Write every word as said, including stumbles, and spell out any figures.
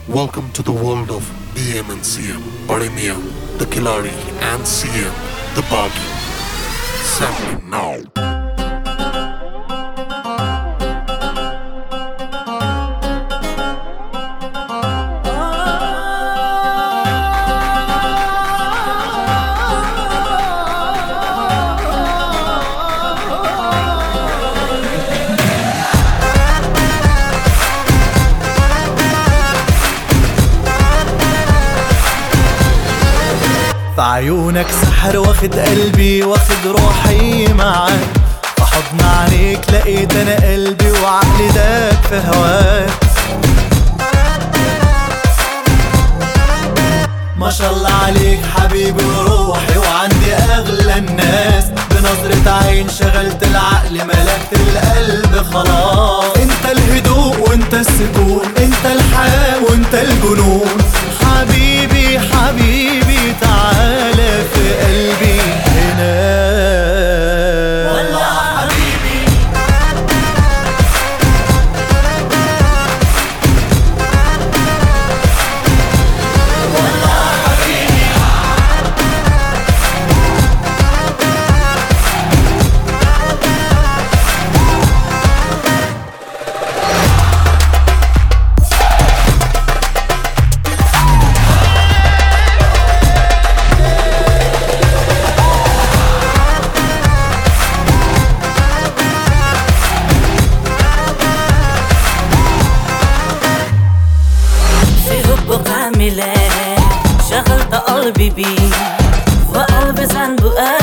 Welcome to the world of B M and C M. Bade Mian, the Khiladi, and C M, the Baghi. Sampling now. في عيونك سحر واخد قلبي واخد روحي معاك، في حضن عينيك لقيت انا قلبي وعقلي داك في هواك. ما شاء الله عليك حبيبي وروحي وعندي اغلى الناس، بنظرة عين شغلت العقل ملكت القلب خلاص. انت الهدوء وانت السكون، انت الحياة وانت الجنون، حبيبي حبيبي تعالى في قلبي هنا والله حبيبي. والله حبيبي شغلت قلبي بيه وقلبي ذنبه